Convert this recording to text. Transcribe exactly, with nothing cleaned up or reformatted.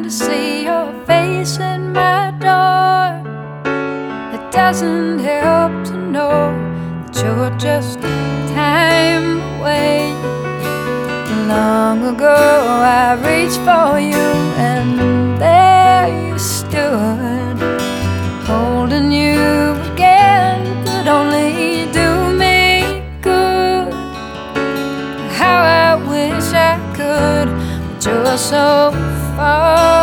to see your face in my door. It doesn't help to know that you're just time away. Long ago I reached for you and